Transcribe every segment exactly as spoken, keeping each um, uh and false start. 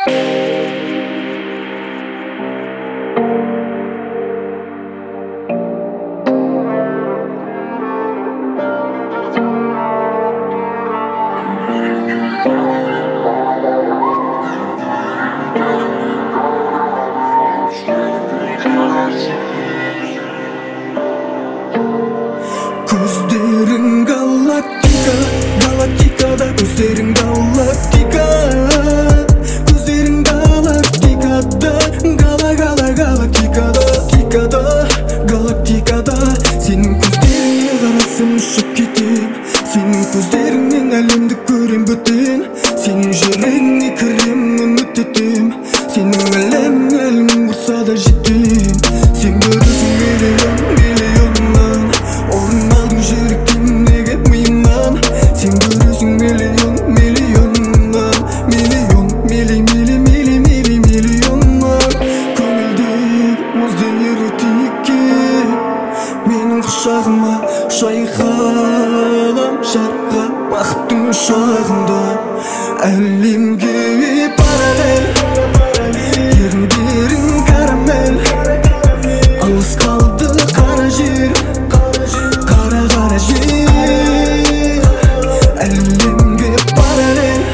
Көздерің галактика, галактикада көздерің галактика, көздерің галактикада, гала гала галактикада, тикада, галактикада. Сенің көздеріңе қарасам ұшып кетем, сенің көздеріңнен әлемді көрем бөтен, сенің жүрегіңе кірем үміт етем, сенің әлемің әлемің болса да жетем. Сен көресің миллион миллионнан, орын алдың жүректен неге миымнан. Сен көресің миллион миллионнан, миллион милли милли милли милли миллионнан. Көңілдегі мұзды ерітейік кеп менің құшағыма, шайқалам жарға бақыттың ұшағында. Әлемге параллель, еріндерің карамель, алыс қалды қара жер, қара қара жер. Әлемге параллель,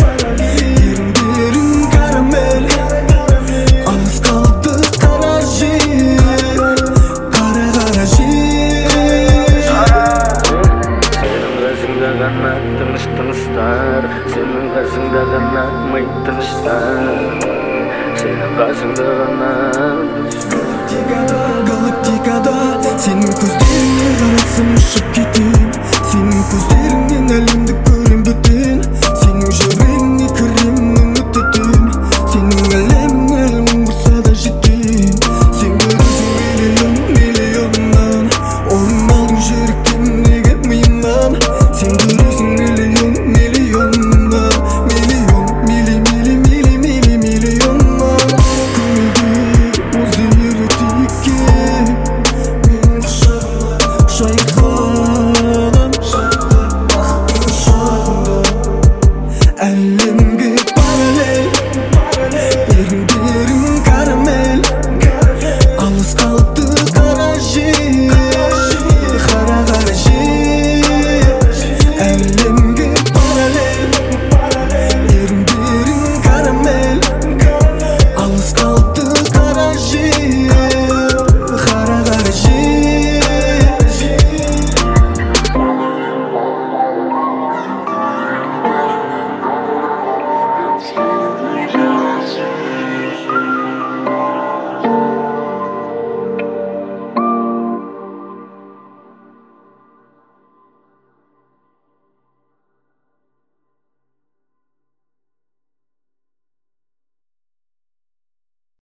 еріндерің карамель, алыс қалды қара жер, қара қара жер. Сенің қасыңда ғана тыныш тыныстар, сенің қасыңда ғана ми тыныштар, сенің қасыңда ғана. Галактикада, галактикада, сенің көздеріңе қарасам ұшып кетем, сенің көздеріңнен әлемді көрем бөтен, сенің жүрегіңе кірем үміт етем, сенің әлемің әлемің болса да жетем. Сен көресің миллион миллионнан, орын алдың жүректен неге миымнан. Сен көресің миллион миллионнан, миллион милли милли милли милли миллионнан. Көңілдегі мұзды ерітейік кеп менің құшағыма, шайқалам жарға бақыттың ұшағында. Әлемге параллель, еріндерің карамель, алыс қалды қара жер, қара қара жер. Әлемге параллель, еріндерің карамель, алыс қалды қара жер, қара қара жер. Сен